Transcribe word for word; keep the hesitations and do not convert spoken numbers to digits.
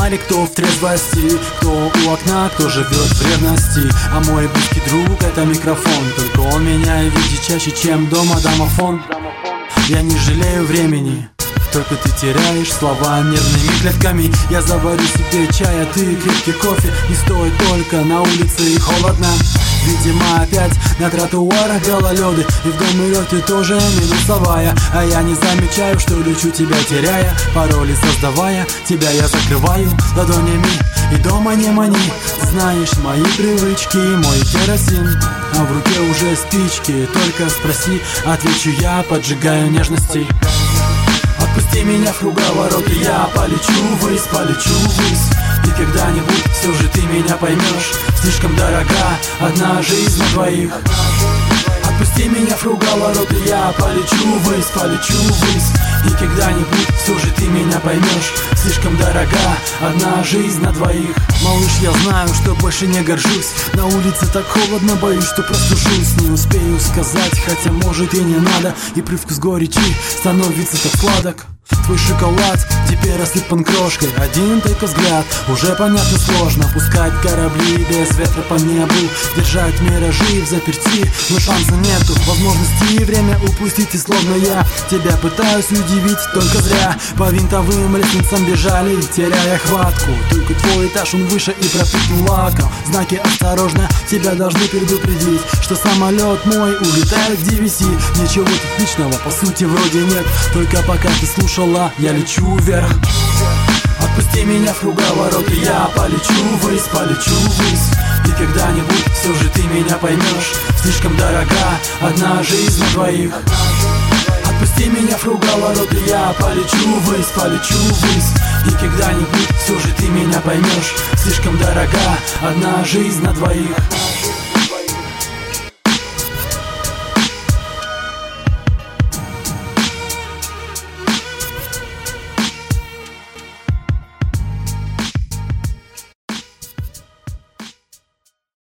знали, кто в трезвости, кто у окна, кто живет в ревности. А мой близкий друг — это микрофон, только он меня видит чаще, чем дома домофон. Я не жалею времени, только ты теряешь слова нервными клетками. Я заварю себе чай, а ты крепкий кофе. Не стоит только на улице и холодно. Видимо, опять на тротуарах гололёды, и в доме тоже минусовая. А я не замечаю, что лечу тебя теряя, пароли создавая. Тебя я закрываю ладонями, и дома не мани. Знаешь мои привычки, мой керосин, а в руке уже спички. Только спроси, отвечу я, поджигаю нежностей. Отпусти меня в круговорот, и я полечу ввысь, полечу ввысь. И когда-нибудь все же ты меня поймешь. Слишком дорога одна жизнь на двоих. Отпусти меня в круговорот, и я полечу ввысь, полечу ввысь. И когда-нибудь все же ты меня поймешь. Слишком дорога одна жизнь на двоих. Малыш, я знаю, что больше не горжусь. На улице так холодно, боюсь, что простужусь. Не успею сказать, хотя может и не надо. И привкус горечи становится так сладок. Твой шоколад теперь осыпан крошкой. Один только взгляд, уже понятно сложно. Пускать корабли без ветра по небу, держать миражи в заперти, но шанса нету. Возможности и время упустить, и словно я тебя пытаюсь удивить, только зря. По винтовым лестницам бежали, теряя хватку. Только твой этаж, он выше и пропитан лаком. Знаки осторожно тебя должны предупредить, что самолет мой улетает в ди ви си. Ничего тут личного по сути вроде нет, только пока ты слушал, я лечу вверх. Отпусти меня в круговорот, и я полечу ввысь, полечу ввысь. И когда-нибудь все же ты меня поймешь. Слишком дорога одна жизнь на двоих. Отпусти меня в круговорот, и я полечу ввысь, полечу ввысь. И когда-нибудь все же ты меня поймешь. Слишком дорога одна жизнь на двоих.